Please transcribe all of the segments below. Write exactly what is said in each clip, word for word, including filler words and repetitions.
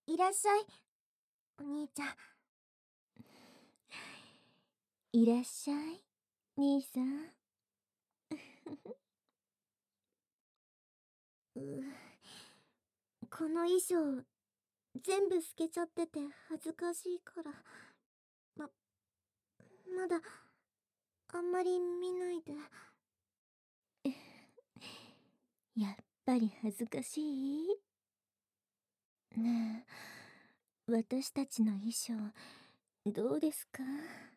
いらっしゃい、お兄ちゃん。 いらっしゃい、兄さん。 うう、この衣装、全部透けちゃってて恥ずかしいから。ま、まだ、あんまり見ないで。 やっぱり恥ずかしい？ねえ、私たちの衣装、どうですか？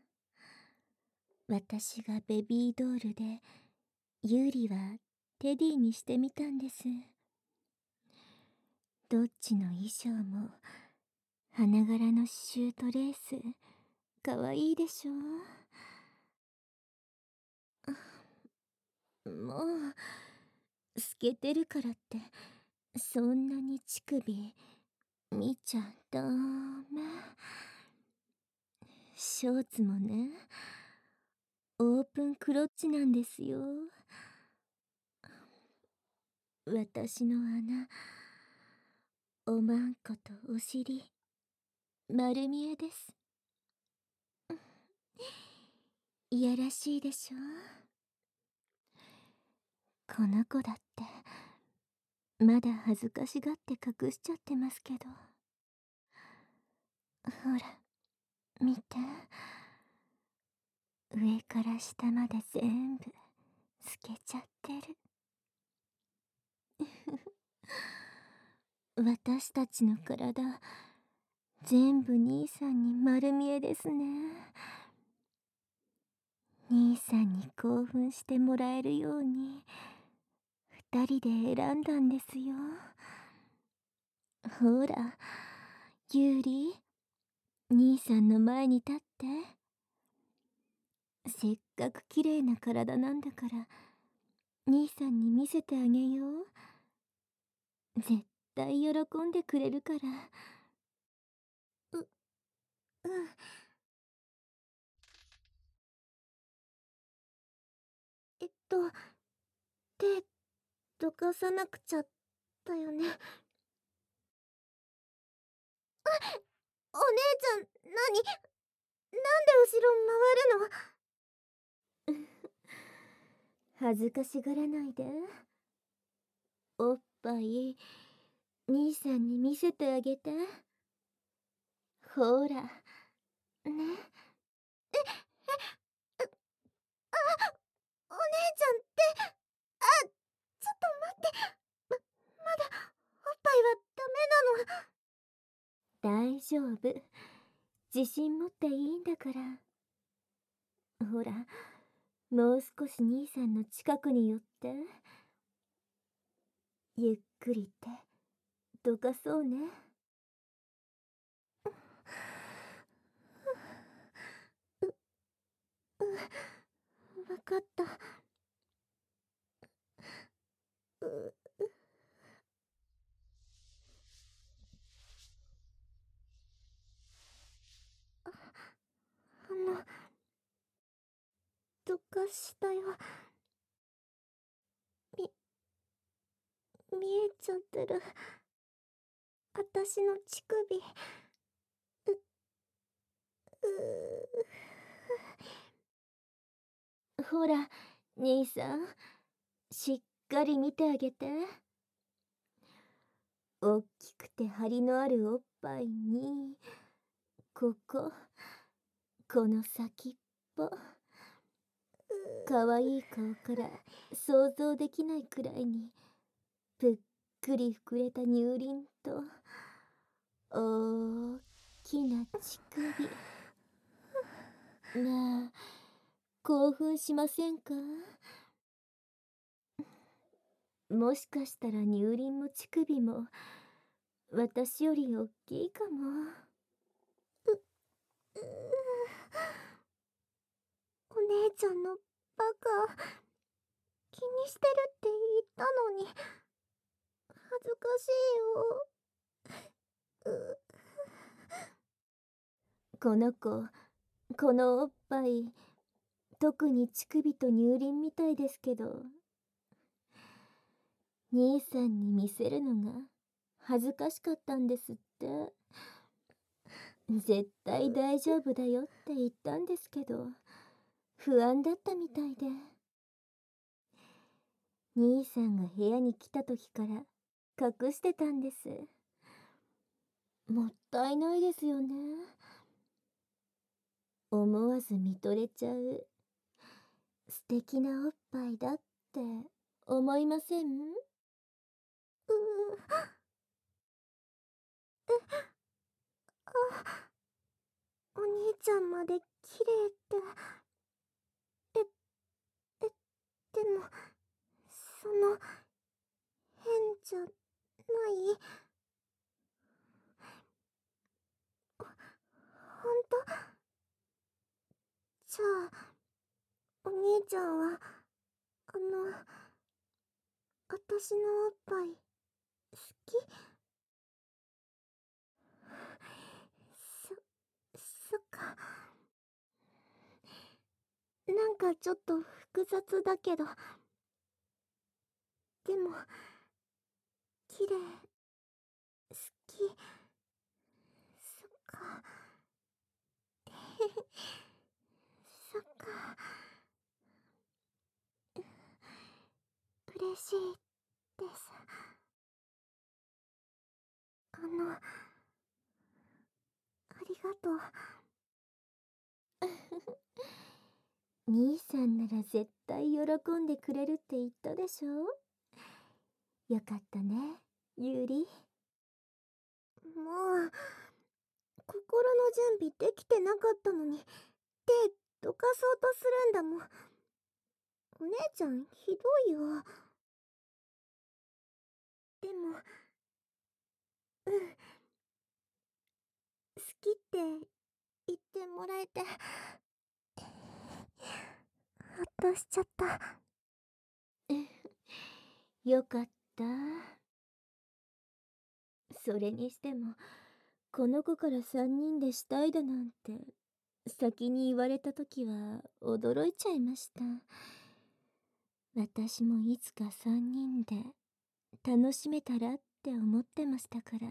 私がベビードールで、ユーリはテディにしてみたんです。どっちの衣装も、花柄の刺繍とレース、かわいいでしょ？もう、透けてるからって、そんなに乳首、見ちゃダメ。ショーツもね、オープンクロッチなんですよ。私の穴、おまんことお尻、丸見えです。いやらしいでしょ？この子だって、まだ恥ずかしがって隠しちゃってますけど。ほら、見て。上から下まで全部、透けちゃってる。私たちの体、全部兄さんに丸見えですね。兄さんに興奮してもらえるように、二人で選んだんですよ。ほら、ユーリ、兄さんの前に立って。せっかく綺麗な体なんだから、兄さんに見せてあげよう。絶対喜んでくれるから。 う、うん。えっと、手、どかさなくちゃだよね。あ、お姉ちゃん、なに、なんで後ろ回るの？ 恥ずかしがらないで。おっぱい、兄さんに見せてあげて。ほら、ね。 え、え、う、あ、お姉ちゃんって、あ、ちょっと待って、ま、まだ、おっぱいはダメなの？ 大丈夫。自信持っていいんだから。ほら、もう少し兄さんの近くに寄って。ゆっくり手、どかそうね。 う、う、わかった。う、う、あ、あの、どかしたよ。み、見えちゃってる。あたしの乳首。う、うほら、兄さん、しっかり見てあげて。おっきくて張りのあるおっぱいに、ここ、この先っぽ。かわいい顔から想像できないくらいに、ぷっくり膨れた乳輪と、おーきな乳首。なあ、興奮しませんか？もしかしたら乳輪も乳首も、私よりおっきいかも。 う、お姉ちゃんのバカ、気にしてるって言ったのに、恥ずかしいよ。う、 この子、このおっぱい、特に乳首と乳輪みたいですけど、兄さんに見せるのが恥ずかしかったんですって。絶対大丈夫だよって言ったんですけど、不安だったみたいで。兄さんが部屋に来た時から隠してたんです。もったいないですよね。思わず見とれちゃう素敵なおっぱいだって思いません？ うーあ、お兄ちゃんまで綺麗って。え、え、でも、その、変じゃない？ほんと？じゃあ、お兄ちゃんは、あの、あたしのおっぱい、好き？そ、そっか。なんかちょっと複雑だけど、でも、綺麗、好き、そっか。へへ、そっか。嬉しいです。あの、ありがとう。 兄さんなら絶対喜んでくれるって言ったでしょ。よかったね、ゆり。 もう、心の準備できてなかったのに、手どかそうとするんだもん。お姉ちゃん、ひどいよ。でも、うん、好きって言ってもらえて、ほっとしちゃった。 よかった。それにしても、この子からさんにんでしたいだなんて、先に言われた時は驚いちゃいました。私もいつかさんにんで楽しめたらって思ってましたから。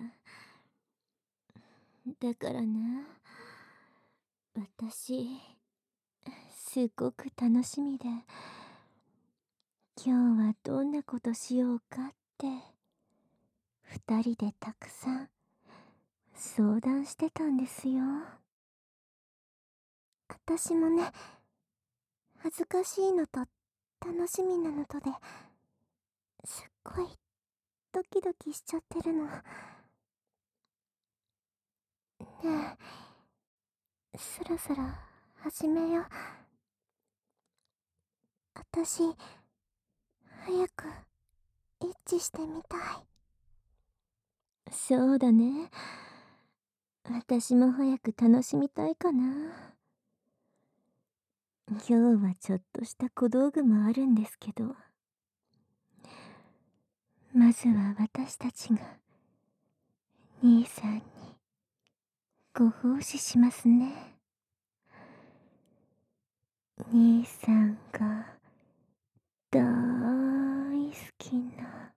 だからな、私、すっごく楽しみで、今日はどんなことしようかって、二人でたくさん相談してたんですよ。 あたしもね、恥ずかしいのと楽しみなのとで、すっごいドキドキしちゃってるの。ねえ、そろそろ始めよう。あたし、早くエッチしてみたい。 そうだね。私も早く楽しみたいかな。今日はちょっとした小道具もあるんですけど、まずは私たちが兄さんにご奉仕しますね。兄さんが大好きな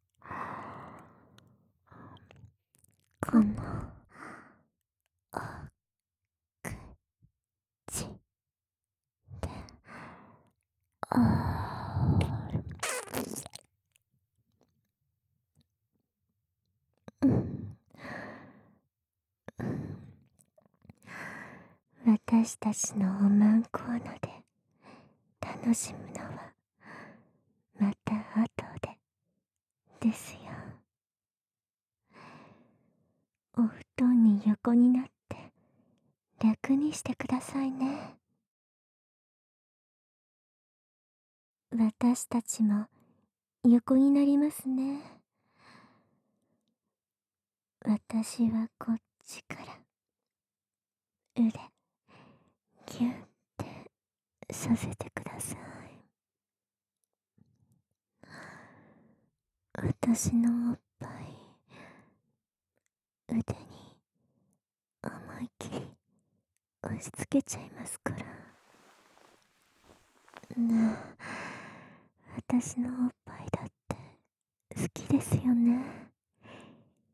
このお口で、あー、うん、 私たちのおまんこなで楽しむのはまた後でですよ。お布団に横になって楽にしてくださいね。私たちも横になりますね。私はこっちから腕ギュッてさせてください。私のおっぱい腕に思いっきり押し付けちゃいますから。ねえ、私のおっぱいだって好きですよね。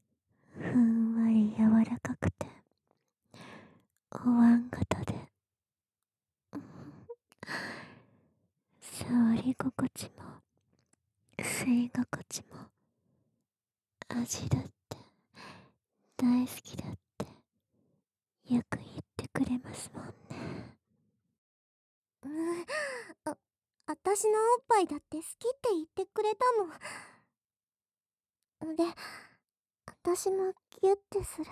心地も吸い心地も味だって大好きだってよく言ってくれますもんね。うん、あ、あたしのおっぱいだって好きって言ってくれたの。で、あたしもギュッてする。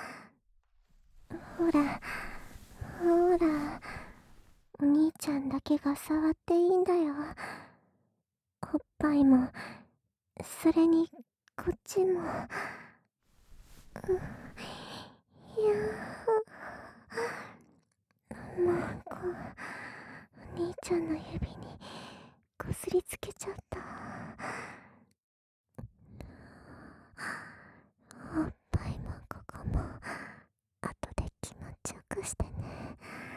ほら、ほら、お兄ちゃんだけが触っていいんだよ。おっぱいも、それに、こっちも。うん、いやー、もう、こう、お兄ちゃんの指に、こすりつけちゃった。おっぱいもここも、後で気持ちよくしてね。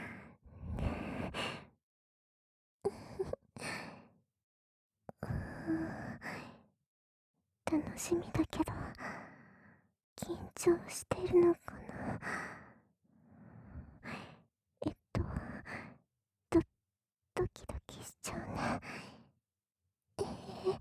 楽しみだけど、緊張してるのかな。えっと、ド、ドキドキしちゃうね。えー、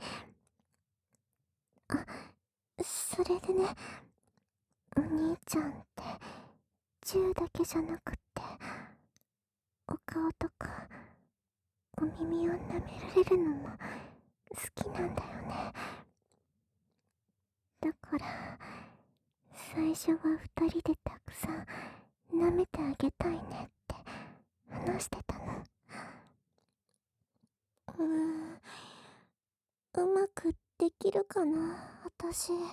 あ、それでね、お兄ちゃんって、銃だけじゃなくって、お顔とか、お耳を舐められるのも好きなんだよね。だから、最初は二人でたくさん舐めてあげたいねって話してたの。うーん、うまくできるかな、あたし。ん？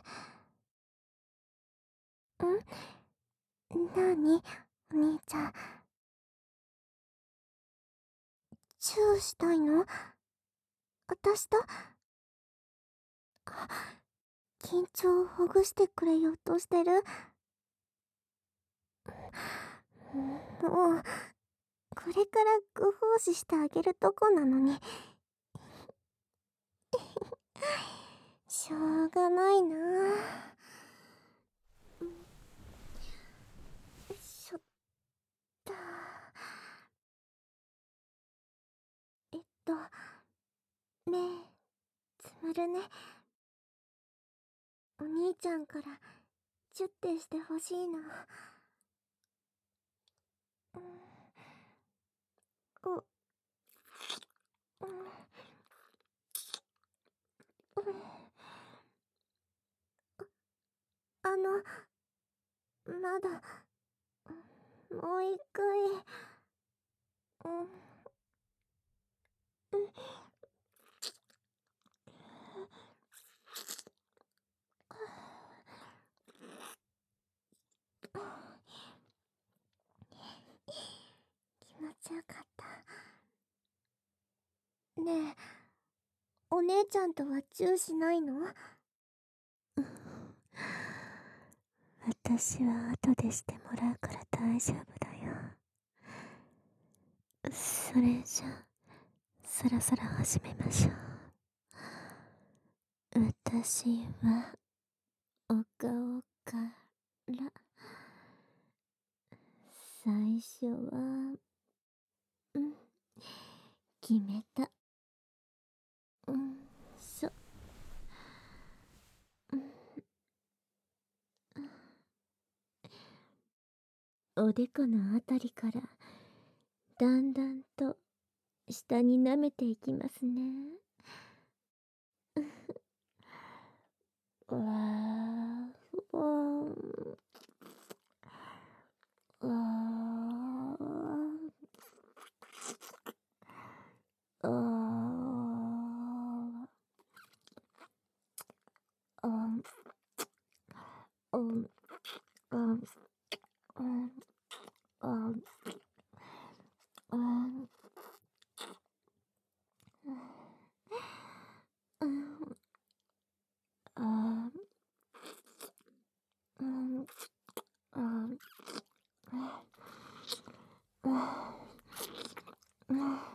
なに？お兄ちゃん。チューしたいの？あたしと？あ、緊張をほぐしてくれようとしてる？もう、これからご奉仕してあげるとこなのに。しょうがないな。しょったえっと目つむるね。お兄ちゃんからチュッてしてほしいの。うん、お、うん、うん、あのまだもう一回。うん、うん、気持ちよかった。ねえ、お姉ちゃんとはチューしないの？私は後でしてもらうから大丈夫だよ。それじゃ、そろそろ始めましょう。私は、お顔から最初は、うん、決めた。うん、そ、うん、おでこのあたりからだんだんと下に舐めていきますね。うわー、わー、わー、あー、あん、あん、あん、あん、あん、あん、あん、あん、あん、あん、あん、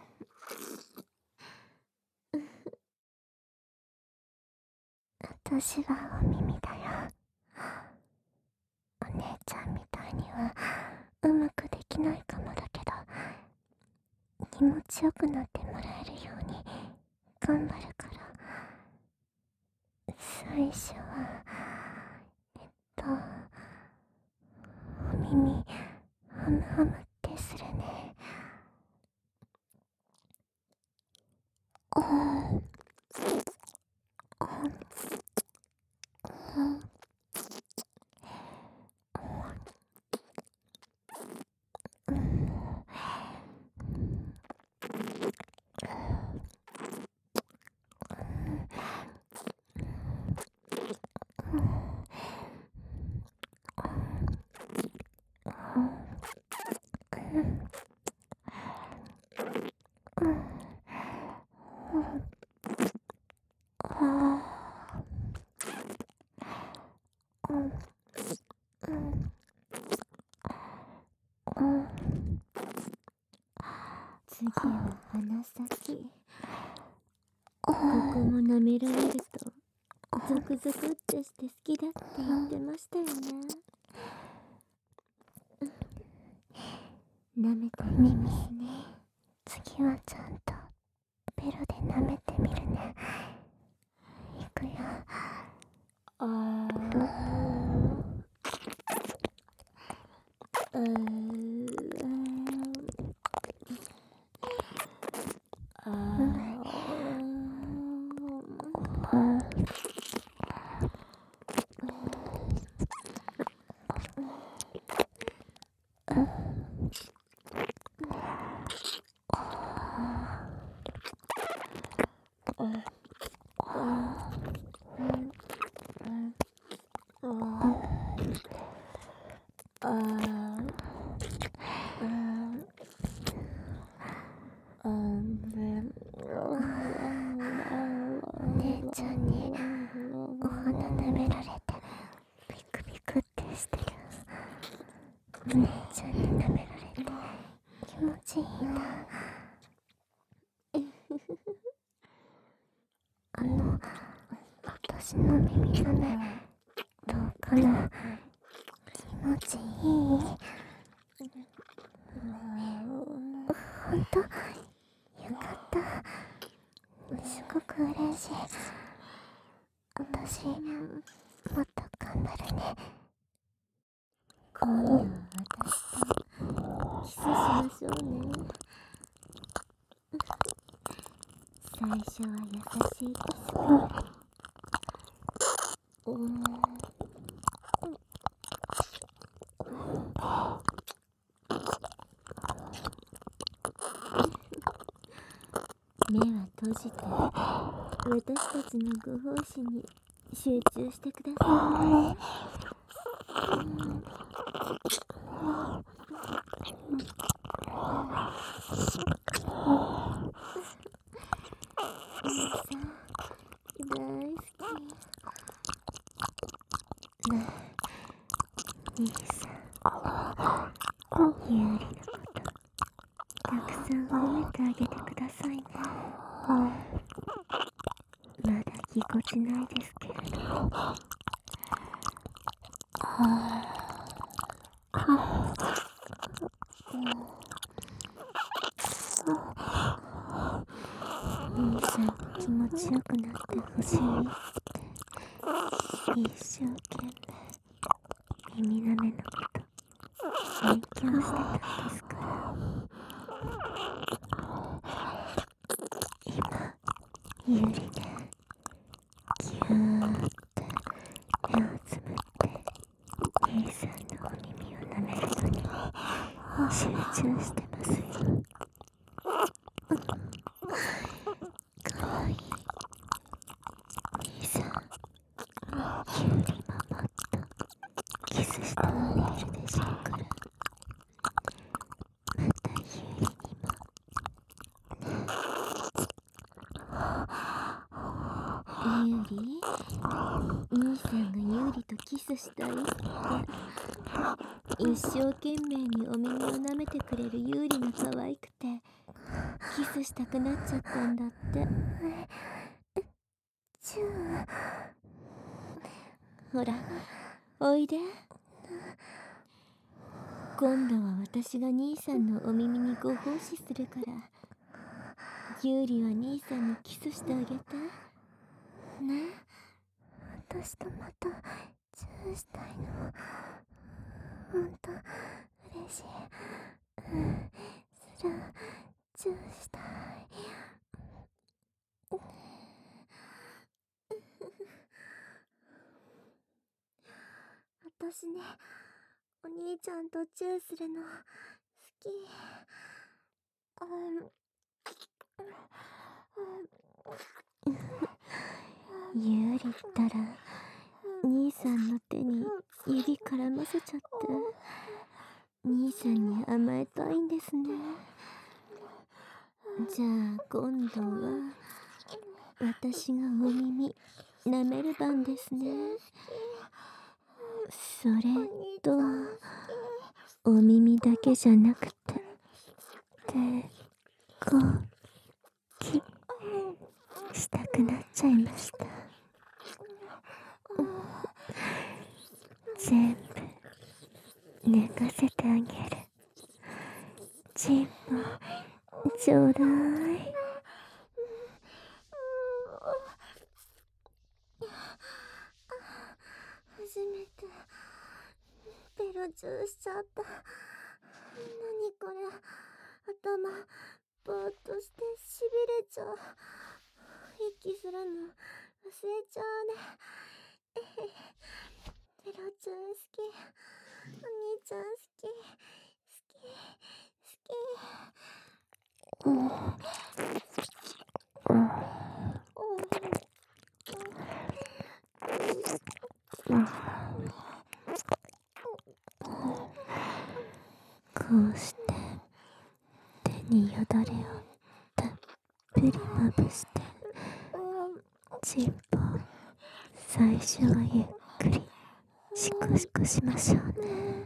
私はお耳だよ。お姉ちゃんみたいにはうまくできないかもだけど、気持ちよくなってもらえるように頑張るから。最初はえっとお耳ハムハムってするね。うん、うん、うん、うん、 次は鼻先。ここも舐められるとゾクゾクってして好きだって言ってましたよね。舐めていきますね。 次はちゃんとベロで舐めてみるね。いくよ。 あーうーあお姉ちゃんにお鼻舐められてビクビクってしてる。お姉ちゃんに舐められて気持ちいいんだ。あの私の耳の目どうかな。気持ちいい。ほんとよかった。すごく嬉しい。私もっと頑張るね。 今度は私とキスしましょうね。最初は優しいキスから。うーん目は閉じて私たちのご奉仕に集中してくださいね。お兄さん大好き。 ねえ兄さん、ユーリのことたくさん褒めてあげてくださいね。まだぎこちないですけれど。兄さんに気持ちよくなってほしいって一生懸命耳なめのこと勉強してたんですから。今ゆりでぎゅーって目をつぶって兄さんのお耳を舐めるのに集中してますよ。かわいい兄さん、ゆりももっとキスしてあげるでしょうから。またゆりにもユーリ、兄さんがユーリとキスしたいって一生懸命にお耳を舐めてくれるユーリが可愛くてキスしたくなっちゃったんだって。 チュー。 ほらおいで。今度は私が兄さんのお耳にご奉仕するからユーリは兄さんにキスしてあげてね。 私とまたチューしたいの。ほんと嬉しい。うん、そりゃチューしたい。私ね、お兄ちゃんとチューするの好き。 ユーリったら兄さんの手に指絡ませちゃって兄さんに甘えたいんですね。じゃあ今度は私がお耳舐める番ですね。それとお耳だけじゃなくて手こきしたくなっちゃいました。全部寝かせてあげる。チンポちょうだい。 初めてベロチューしちゃった。なにこれ、頭ぼーっとしてしびれちゃう。息するの忘れちゃうね。ベロチュー好き。お兄ちゃん好き。好き好き。うんうんこうして手によだれをたっぷりまぶしてチンポ最初はゆっくりシコシコしましょうね。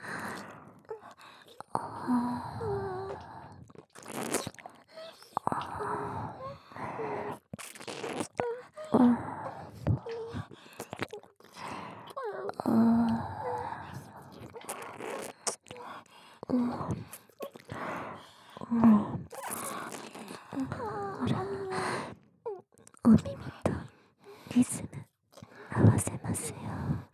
ほらお耳とリズム合わせますよ。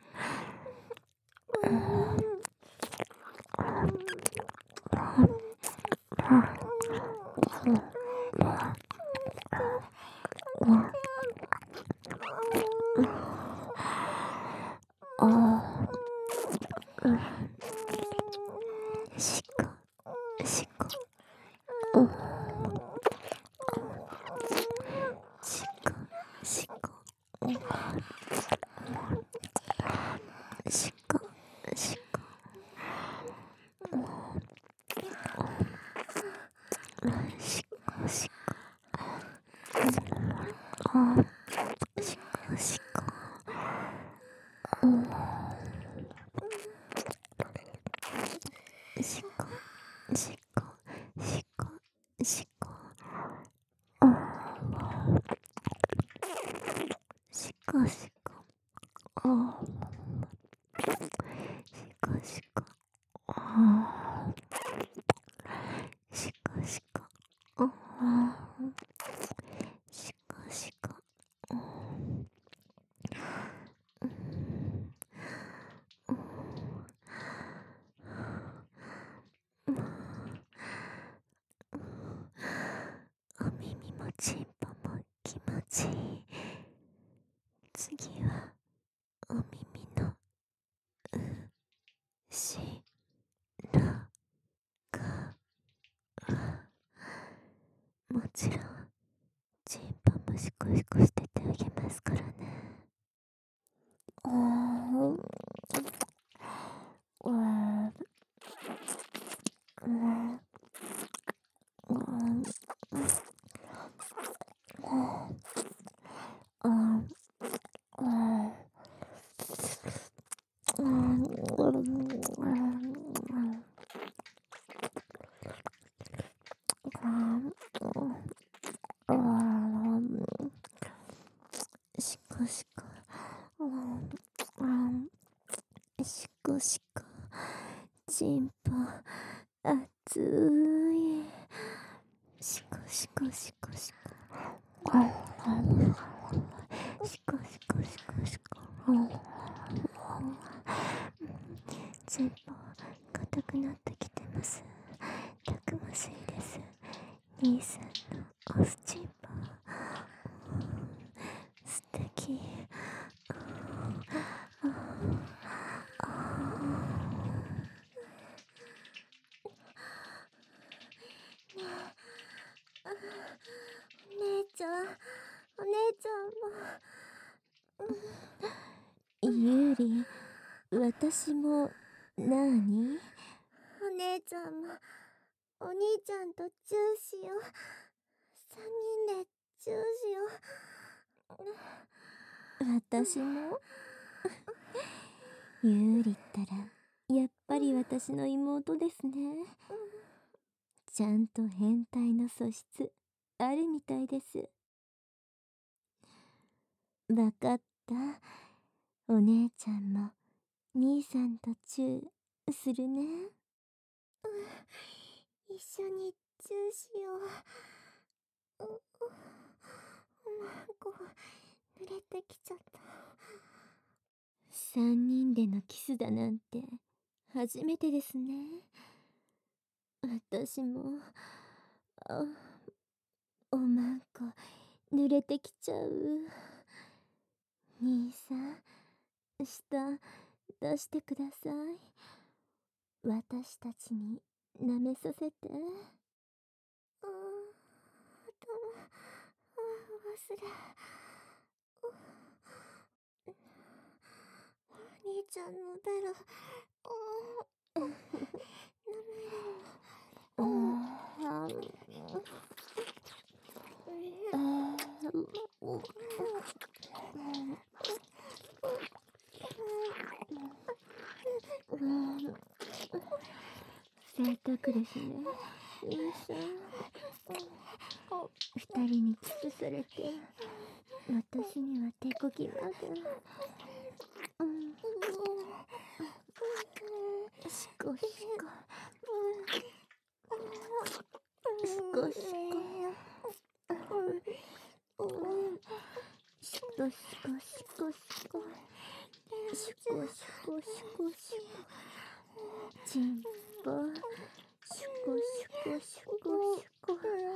しこしこしこしこしこしこしこしこあしこしこしこしこしこしこしこしこあしこしこあしこしこあしこしこお耳もチンポも気持ちいい。次はお耳のしろがもちろんチンポもシコシコしててあげますからね。あーうーうんうんうんしこしこしこしこチンポ熱いしこしこしこシコシコシコシコ。前方硬くなってきてます。たくましいです。兄さんのオスチンポ素敵。お姉ちゃん、お姉ちゃんも。 ユーリ、私もなーに？ お姉ちゃんもお兄ちゃんとチューしよう。三人でチューしよう。私もユーリったらやっぱり私の妹ですね。ちゃんと変態の素質あるみたいです。わかった。お姉ちゃんも兄さんとチューするね。 う。一緒にチューしよう。ううなんか濡れてきちゃった。 三人でのキスだなんて初めてですね。私もあおまんこ濡れてきちゃう。兄さん、舌出してください。私たちに舐めさせて。 あー、頭、あー、忘れ。お兄ちゃんのベロ、あー、舐めるの。 あ贅沢ですね。兄さん。二人にキスされて、私には手こぎまで。うん。しこしこ。しこしこ。しこしこしこしこ。しこしこしこしこ。ちんぽ。しこしこしこしこ。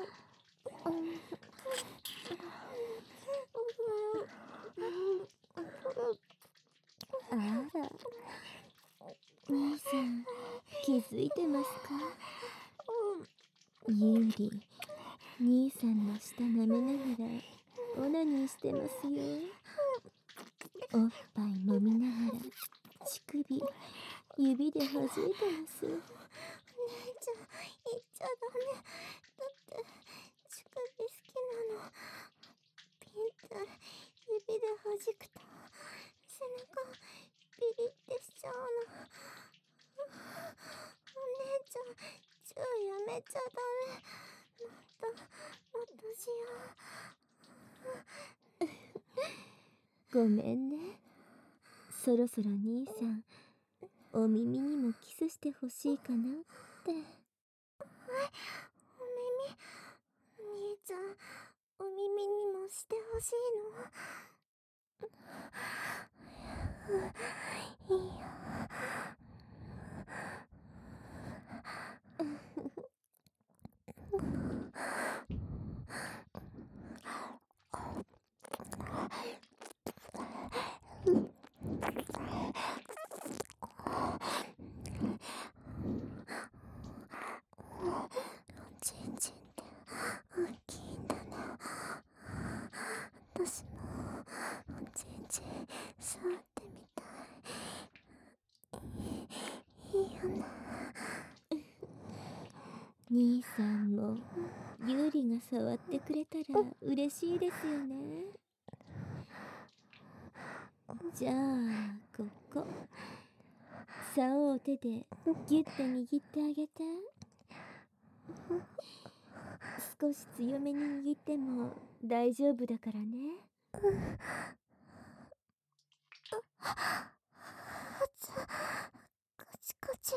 あら、兄さん気づいてますか？ユーリ、兄さんの舌舐めながらオナニーしてますよ。おっぱい揉みながら乳首指で弾いてます。 お姉ちゃん、言っちゃダメ。だって乳首好きなの。ピンって指で弾くと背中ビリってしちゃうの。お姉ちゃん、チューやめちゃダメ。もっともっとしよう。ごめんね。そろそろ兄さんお耳にもキスしてほしいかなって。はい、 お耳。兄ちゃん、お耳にもしてほしいの？いいよ。ちんちんって大きいんだね。私もおちんちん触ってみたい。いいよね。 兄さんもユーリが触ってくれたら嬉しいですよね。じゃあここ竿を手でギュッて握ってあげて。少し強めに握っても大丈夫だからね。 カチカチ。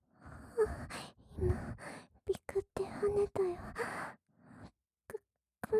今ビクって跳ねたよ。か、か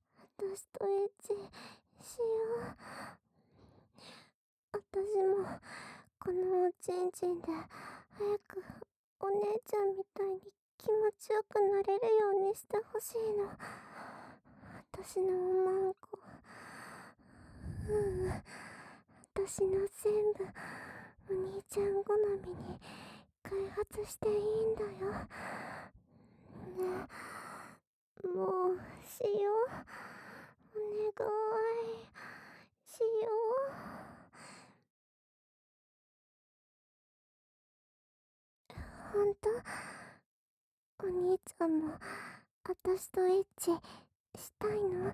私とエッチしよう。私もこのおちんちんで早くお姉ちゃんみたいに気持ちよくなれるようにしてほしいの。私のおまんこ。うん。私の全部お兄ちゃん好みに開発していいんだよ。ね、もうしよう。お願いしよう。ほんと？お兄ちゃんも私とエッチしたいの？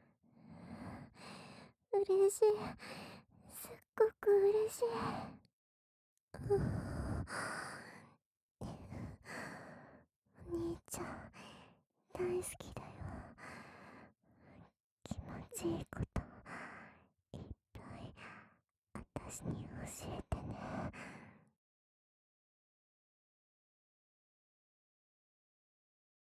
嬉しい。すっごく嬉しい。ううお兄ちゃん大好きだよ。気持ちいいこといっぱい私に教えて。